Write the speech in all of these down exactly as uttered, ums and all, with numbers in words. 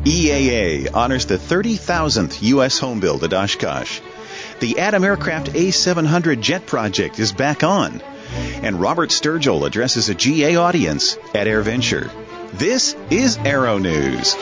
E A A honors the thirty thousandth U S home build at Oshkosh. The Atom Aircraft A seven hundred jet project is back on. And Robert Sturgill addresses a G A audience at AirVenture. This is Aero News.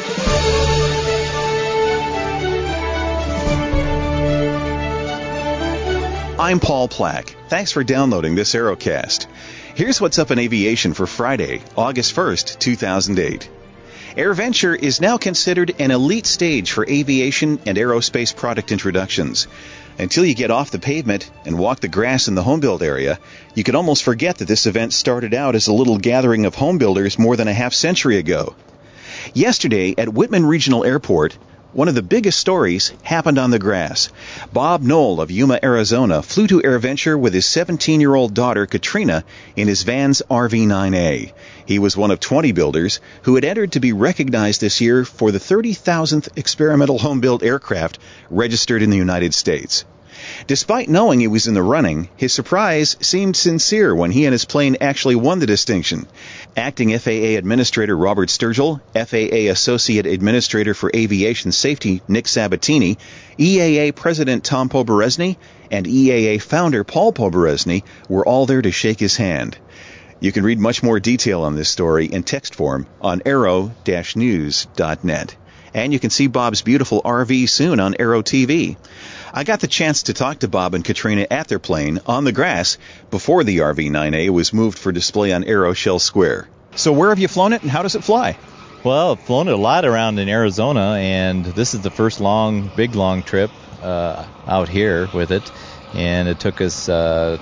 I'm Paul Plack. Thanks for downloading this Aerocast. Here's what's up in aviation for Friday, August first, two thousand eight. AirVenture is now considered an elite stage for aviation and aerospace product introductions. Until you get off the pavement and walk the grass in the homebuild area, you could almost forget that this event started out as a little gathering of homebuilders more than a half century ago. Yesterday at Whitman Regional Airport, one of the biggest stories happened on the grass. Bob Knoll of Yuma, Arizona, flew to AirVenture with his seventeen-year-old daughter, Katrina, in his Vans R V nine A. He was one of twenty builders who had entered to be recognized this year for the thirty thousandth experimental home-built aircraft registered in the United States. Despite knowing he was in the running, his surprise seemed sincere when he and his plane actually won the distinction. Acting F A A Administrator Robert Sturgill, F A A Associate Administrator for Aviation Safety Nick Sabatini, E A A President Tom Poberezny, and E A A founder Paul Poberezny were all there to shake his hand. You can read much more detail on this story in text form on aero dash news dot net. And you can see Bob's beautiful R V soon on Aero T V. I got the chance to talk to Bob and Katrina at their plane on the grass before the R V nine A was moved for display on Aero Shell Square. So where have you flown it and how does it fly? Well, I've flown it a lot around in Arizona, and this is the first long, big long trip uh, out here with it. And it took us, uh,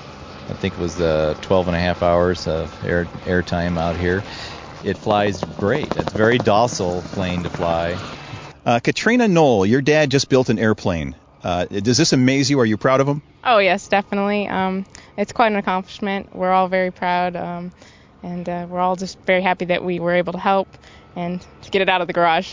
I think it was uh, twelve and a half hours of air, air time out here. It flies great. It's a very docile plane to fly. Uh, Katrina Knoll, your dad just built an airplane. Uh, does this amaze you? Are you proud of him? Oh, yes, definitely. Um, it's quite an accomplishment. We're all very proud, um, and uh, we're all just very happy that we were able to help and to get it out of the garage.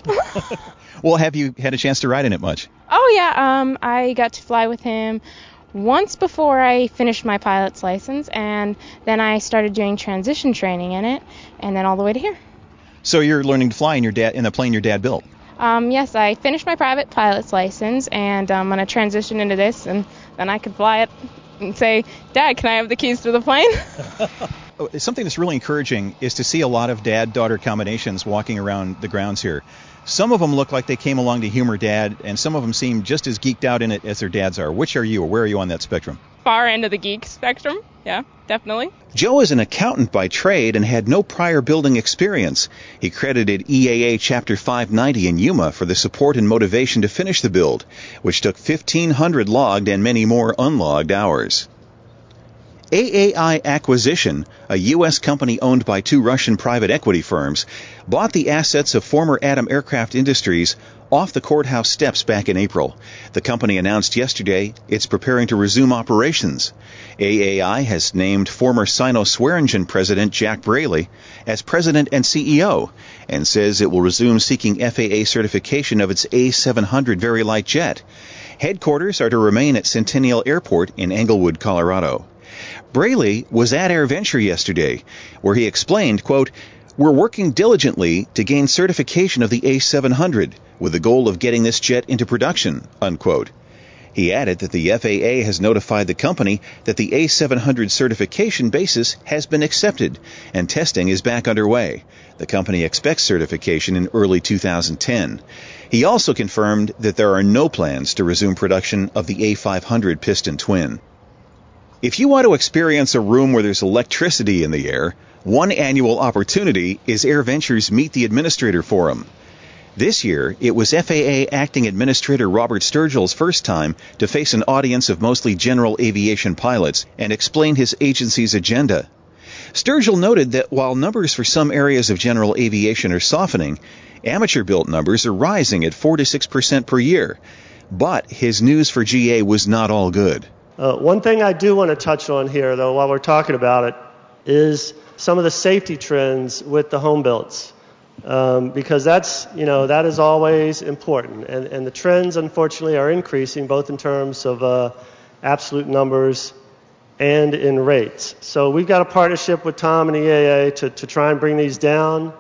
Well, have you had a chance to ride in it much? Oh, yeah. Um, I got to fly with him once before I finished my pilot's license, and then I started doing transition training in it, and then all the way to here. So you're learning to fly in your dad in the plane your dad built? Um, yes, I finished my private pilot's license, and I'm going to transition into this, and then I can fly it and say, Dad, can I have the keys to the plane? Something that's really encouraging is to see a lot of dad-daughter combinations walking around the grounds here. Some of them look like they came along to humor Dad, and some of them seem just as geeked out in it as their dads are. Which are you, or where are you on that spectrum? Far end of the geek spectrum. Yeah, definitely. Joe is an accountant by trade and had no prior building experience. He credited E A A Chapter five ninety in Yuma for the support and motivation to finish the build, which took fifteen hundred logged and many more unlogged hours. A A I Acquisition, a U S company owned by two Russian private equity firms, bought the assets of former Atom Aircraft Industries off the courthouse steps back in April. The company announced yesterday it's preparing to resume operations. A A I has named former Sino-Swearingen president Jack Braley as president and C E O and says it will resume seeking F A A certification of its A seven hundred very light jet. Headquarters are to remain at Centennial Airport in Englewood, Colorado. Braley was at AirVenture yesterday, where he explained, quote, "We're working diligently to gain certification of the A seven hundred with the goal of getting this jet into production," unquote. He added that the F A A has notified the company that the A seven hundred certification basis has been accepted and testing is back underway. The company expects certification in early two thousand ten. He also confirmed that there are no plans to resume production of the A five hundred piston twin. If you want to experience a room where there's electricity in the air, one annual opportunity is AirVenture's Meet the Administrator Forum. This year, it was F A A Acting Administrator Robert Sturgill's first time to face an audience of mostly general aviation pilots and explain his agency's agenda. Sturgill noted that while numbers for some areas of general aviation are softening, amateur-built numbers are rising at four to six percent per year. But his news for G A was not all good. Uh, one thing I do want to touch on here, though, while we're talking about it, is some of the safety trends with the home builds. Um, because that's, you know, that is always important. And, and the trends, unfortunately, are increasing, both in terms of uh, absolute numbers and in rates. So we've got a partnership with Tom and E A A to, to try and bring these down.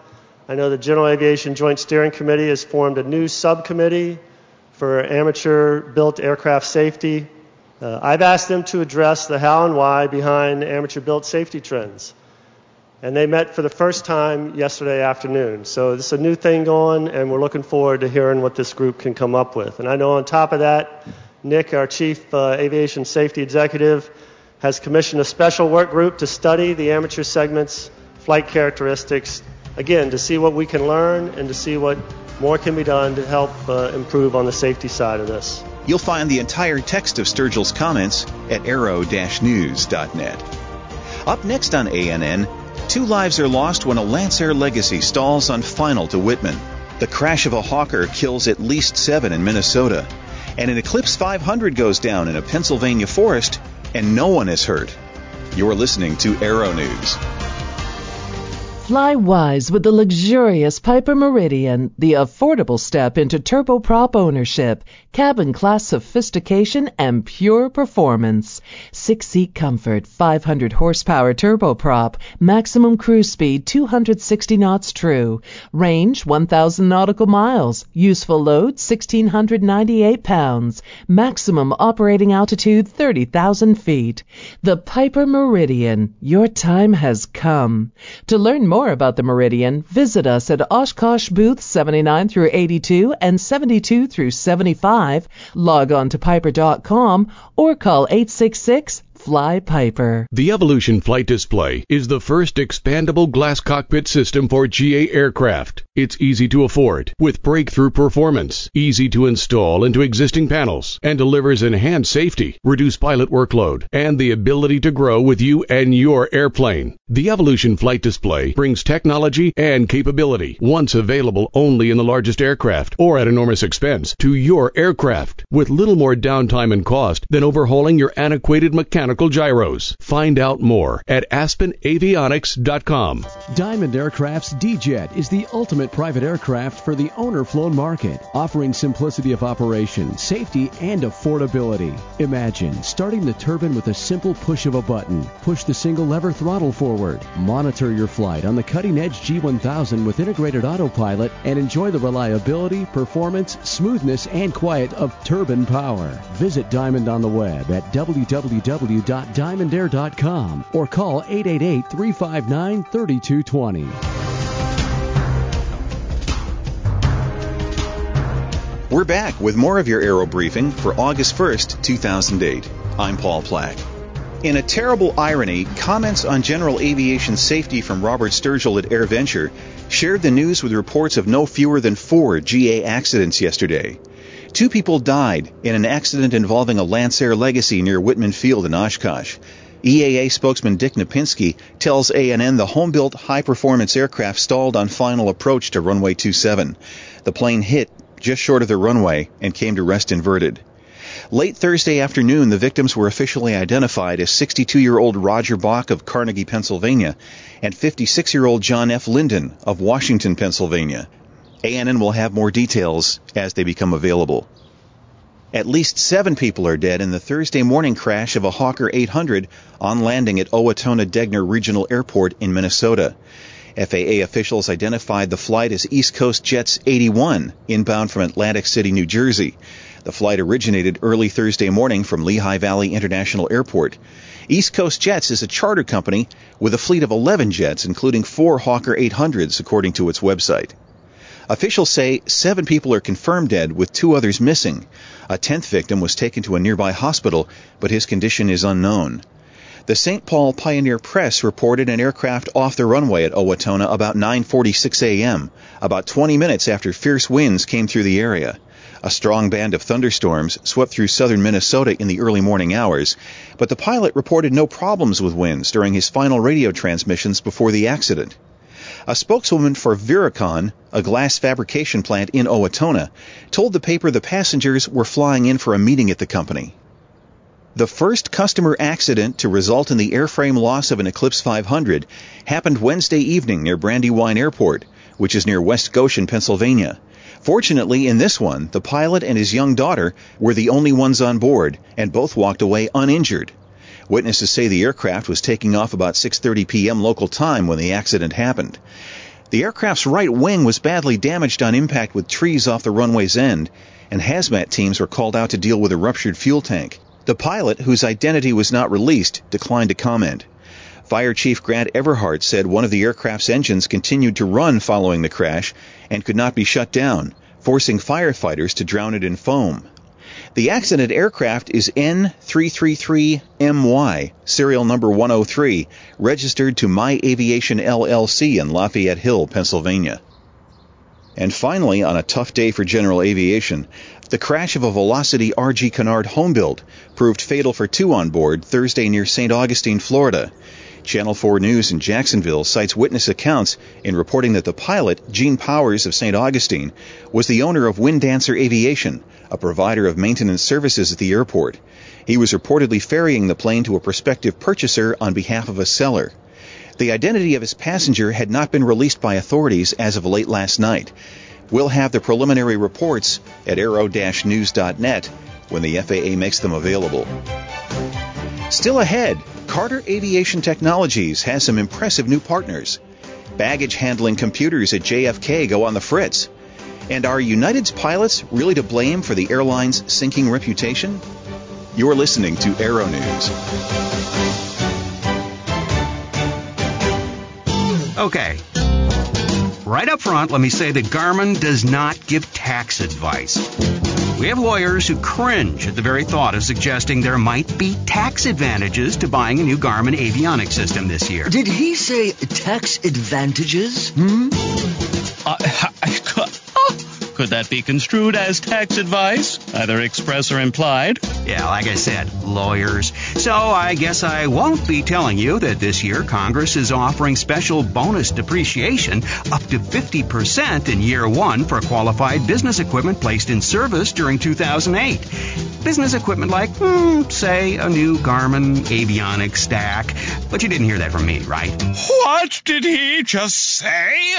I know the General Aviation Joint Steering Committee has formed a new subcommittee for amateur-built aircraft safety. Uh, I've asked them to address the how and why behind amateur-built safety trends. And they met for the first time yesterday afternoon. So this is a new thing going, and we're looking forward to hearing what this group can come up with. And I know on top of that, Nick, our Chief uh, Aviation Safety Executive, has commissioned a special work group to study the amateur segment's flight characteristics, again, to see what we can learn and to see what more can be done to help uh, improve on the safety side of this. You'll find the entire text of Sturgill's comments at aero dash news dot net. Up next on A N N, two lives are lost when a Lancer Legacy stalls on final to Whitman. The crash of a Hawker kills at least seven in Minnesota. And an Eclipse five hundred goes down in a Pennsylvania forest, and no one is hurt. You're listening to Aero News. Fly wise with the luxurious Piper Meridian, the affordable step into turboprop ownership, cabin class sophistication, and pure performance. Six-seat comfort, five hundred horsepower turboprop, maximum cruise speed two hundred sixty knots true, range one thousand nautical miles, useful load one thousand six hundred ninety-eight pounds, maximum operating altitude thirty thousand feet. The Piper Meridian, your time has come. To learn more more about the Meridian, visit us at Oshkosh booth seventy-nine through eighty-two and seventy-two through seventy-five, log on to piper dot com, or call eight six six, fly Piper. The Evolution Flight Display is the first expandable glass cockpit system for G A aircraft. It's easy to afford, with breakthrough performance, easy to install into existing panels, and delivers enhanced safety, reduced pilot workload, and the ability to grow with you and your airplane. The Evolution Flight Display brings technology and capability, once available only in the largest aircraft or at enormous expense, to your aircraft, with little more downtime and cost than overhauling your antiquated mechanical gyros. Find out more at aspen avionics dot com. Diamond Aircraft's D-Jet is the ultimate private aircraft for the owner-flown market, offering simplicity of operation, safety, and affordability. Imagine starting the turbine with a simple push of a button. Push the single lever throttle forward. Monitor your flight on the cutting-edge G one thousand with integrated autopilot and enjoy the reliability, performance, smoothness, and quiet of turbine power. Visit Diamond on the web at w w w dot diamond air dot com or call eight eight eight, three five nine, three two two zero. We're back with more of your Aero Briefing for August first, two thousand eight. I'm Paul Plack. In a terrible irony, comments on general aviation safety from Robert Sturgill at AirVenture shared the news with reports of no fewer than four G A accidents yesterday. Two people died in an accident involving a Lancer Legacy near Whitman Field in Oshkosh. E A A spokesman Dick Napinski tells A N N the home-built high-performance aircraft stalled on final approach to runway two seven. The plane hit just short of the runway and came to rest inverted. Late Thursday afternoon, the victims were officially identified as sixty-two-year-old Roger Bach of Carnegie, Pennsylvania, and fifty-six-year-old John F. Linden of Washington, Pennsylvania. A N N will have more details as they become available. At least seven people are dead in the Thursday morning crash of a Hawker eight hundred on landing at Owatonna-Degner Regional Airport in Minnesota. F A A officials identified the flight as East Coast Jets eighty-one, inbound from Atlantic City, New Jersey. The flight originated early Thursday morning from Lehigh Valley International Airport. East Coast Jets is a charter company with a fleet of eleven jets, including four Hawker eight hundreds, according to its website. Officials say seven people are confirmed dead, with two others missing. A tenth victim was taken to a nearby hospital, but his condition is unknown. The Saint Paul Pioneer Press reported an aircraft off the runway at Owatonna about nine forty-six a.m., about twenty minutes after fierce winds came through the area. A strong band of thunderstorms swept through southern Minnesota in the early morning hours, but the pilot reported no problems with winds during his final radio transmissions before the accident. A spokeswoman for Viracon, a glass fabrication plant in Owatonna, told the paper the passengers were flying in for a meeting at the company. The first customer accident to result in the airframe loss of an Eclipse five hundred happened Wednesday evening near Brandywine Airport, which is near West Goshen, Pennsylvania. Fortunately, in this one, the pilot and his young daughter were the only ones on board, and both walked away uninjured. Witnesses say the aircraft was taking off about six thirty p.m. local time when the accident happened. The aircraft's right wing was badly damaged on impact with trees off the runway's end, and hazmat teams were called out to deal with a ruptured fuel tank. The pilot, whose identity was not released, declined to comment. Fire Chief Grant Everhart said one of the aircraft's engines continued to run following the crash and could not be shut down, forcing firefighters to drown it in foam. The accident aircraft is N three thirty-three M Y, serial number one oh three, registered to My Aviation L L C in Lafayette Hill, Pennsylvania. And finally, on a tough day for general aviation, the crash of a Velocity R G Canard home build proved fatal for two on board Thursday near Saint Augustine, Florida. Channel four News in Jacksonville cites witness accounts in reporting that the pilot, Gene Powers of Saint Augustine, was the owner of Wind Dancer Aviation, a provider of maintenance services at the airport. He was reportedly ferrying the plane to a prospective purchaser on behalf of a seller. The identity of his passenger had not been released by authorities as of late last night. We'll have the preliminary reports at aero dash news dot net when the F A A makes them available. Still ahead, Carter Aviation Technologies has some impressive new partners. Baggage handling computers at J F K go on the fritz. And are United's pilots really to blame for the airline's sinking reputation? You're listening to Aero News. Okay. Right up front, let me say that Garmin does not give tax advice. We have lawyers who cringe at the very thought of suggesting there might be tax advantages to buying a new Garmin avionics system this year. Did he say tax advantages? Hmm? Uh, could that be construed as tax advice, either express or implied? Yeah, like I said, lawyers. So I guess I won't be telling you that this year Congress is offering special bonus depreciation up to fifty percent in year one for qualified business equipment placed in service during two thousand eight. Business equipment like, hmm, say, a new Garmin avionics stack. But you didn't hear that from me, right? What did he just say?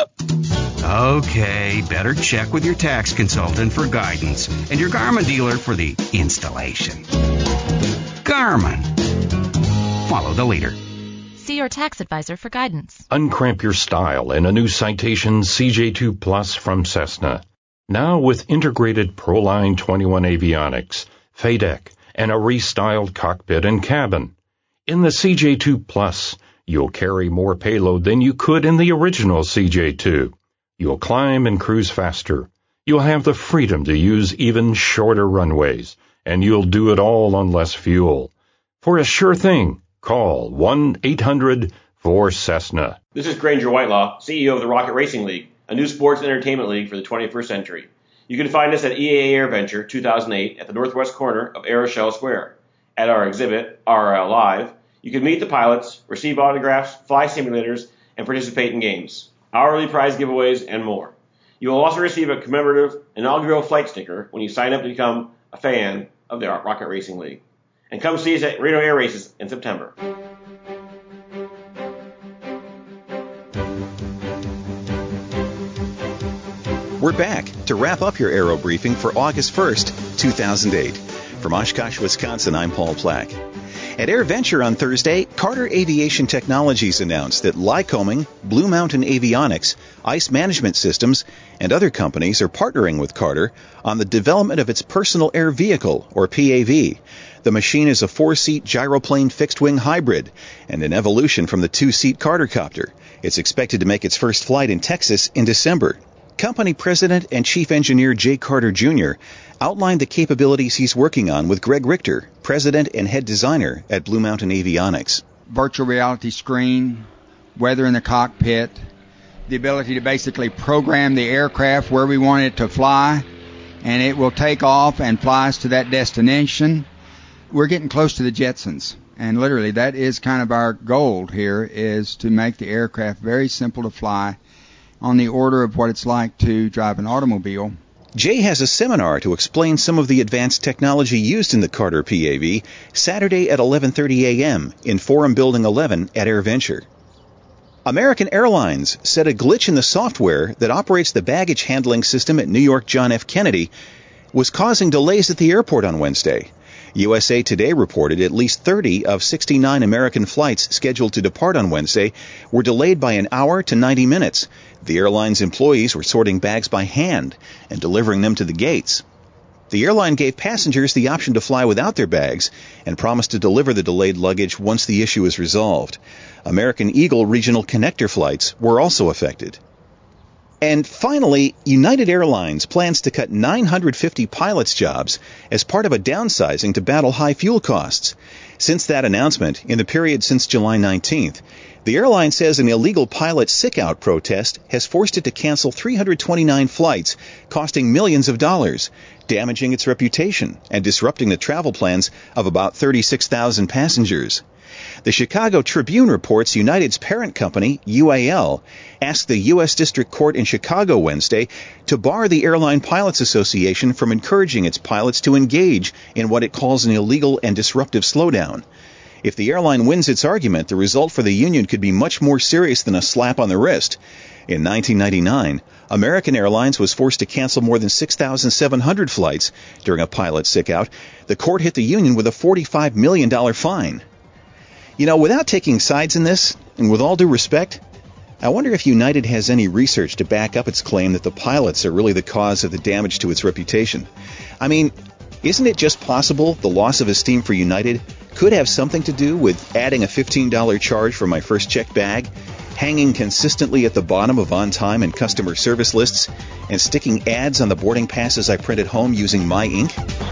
Okay, better check with your tax consultant for guidance and your Garmin dealer for the installation. Garmin. Follow the leader. See your tax advisor for guidance. Uncramp your style in a new Citation C J two Plus from Cessna. Now with integrated ProLine twenty-one avionics, F A D E C, and a restyled cockpit and cabin. In the C J two Plus, you'll carry more payload than you could in the original C J two. You'll climb and cruise faster. You'll have the freedom to use even shorter runways, and you'll do it all on less fuel. For a sure thing, call one eight hundred four Cessna. This is Granger Whitelaw, C E O of the Rocket Racing League, a new sports and entertainment league for the twenty-first century. You can find us at E A A AirVenture two thousand eight at the northwest corner of Aeroshell Square. At our exhibit, R R L Live, you can meet the pilots, receive autographs, fly simulators, and participate in games, hourly prize giveaways, and more. You will also receive a commemorative inaugural flight sticker when you sign up to become a fan of the Rocket Racing League. And come see us at Reno Air Races in September. We're back to wrap up your Aero Briefing for August first, two thousand eight. From Oshkosh, Wisconsin, I'm Paul Plack. At AirVenture on Thursday, Carter Aviation Technologies announced that Lycoming, Blue Mountain Avionics, Ice Management Systems, and other companies are partnering with Carter on the development of its Personal Air Vehicle, or P A V. The machine is a four-seat gyroplane fixed-wing hybrid and an evolution from the two-seat Cartercopter. It's expected to make its first flight in Texas in December. Company President and Chief Engineer Jay Carter Junior outlined the capabilities he's working on with Greg Richter, President and Head Designer at Blue Mountain Avionics. Virtual reality screen, weather in the cockpit, the ability to basically program the aircraft where we want it to fly, and it will take off and fly us to that destination. We're getting close to the Jetsons, and literally that is kind of our goal here, is to make the aircraft very simple to fly, on the order of what it's like to drive an automobile. Jay has a seminar to explain some of the advanced technology used in the Carter P A V Saturday at eleven thirty a.m. in Forum Building eleven at AirVenture. American Airlines said a glitch in the software that operates the baggage handling system at New York John F. Kennedy was causing delays at the airport on Wednesday. U S A Today reported at least thirty of sixty-nine American flights scheduled to depart on Wednesday were delayed by an hour to ninety minutes. The airline's employees were sorting bags by hand and delivering them to the gates. The airline gave passengers the option to fly without their bags and promised to deliver the delayed luggage once the issue is resolved. American Eagle regional connector flights were also affected. And finally, United Airlines plans to cut nine hundred fifty pilots' jobs as part of a downsizing to battle high fuel costs. Since that announcement, in the period since July nineteenth, the airline says an illegal pilot sick-out protest has forced it to cancel three hundred twenty-nine flights, costing millions of dollars, damaging its reputation and disrupting the travel plans of about thirty-six thousand passengers. The Chicago Tribune reports United's parent company, U A L, asked the U S District Court in Chicago Wednesday to bar the Airline Pilots Association from encouraging its pilots to engage in what it calls an illegal and disruptive slowdown. If the airline wins its argument, the result for the union could be much more serious than a slap on the wrist. In nineteen ninety-nine, American Airlines was forced to cancel more than six thousand seven hundred flights during a pilot sick-out. The court hit the union with a forty-five million dollars fine. You know, without taking sides in this, and with all due respect, I wonder if United has any research to back up its claim that the pilots are really the cause of the damage to its reputation. I mean, isn't it just possible the loss of esteem for United could have something to do with adding a fifteen dollars charge for my first checked bag, hanging consistently at the bottom of on-time and customer service lists, and sticking ads on the boarding passes I print at home using my ink?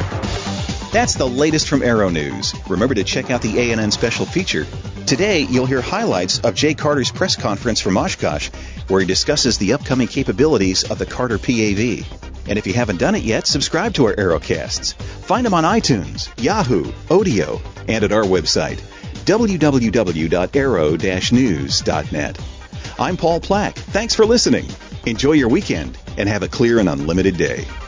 That's the latest from Aero News. Remember to check out the A N N special feature. Today, you'll hear highlights of Jay Carter's press conference from Oshkosh, where he discusses the upcoming capabilities of the Carter P A V. And if you haven't done it yet, subscribe to our Aerocasts. Find them on iTunes, Yahoo, Odeo, and at our website, w w w dot aero dash news dot net. I'm Paul Plack. Thanks for listening. Enjoy your weekend and have a clear and unlimited day.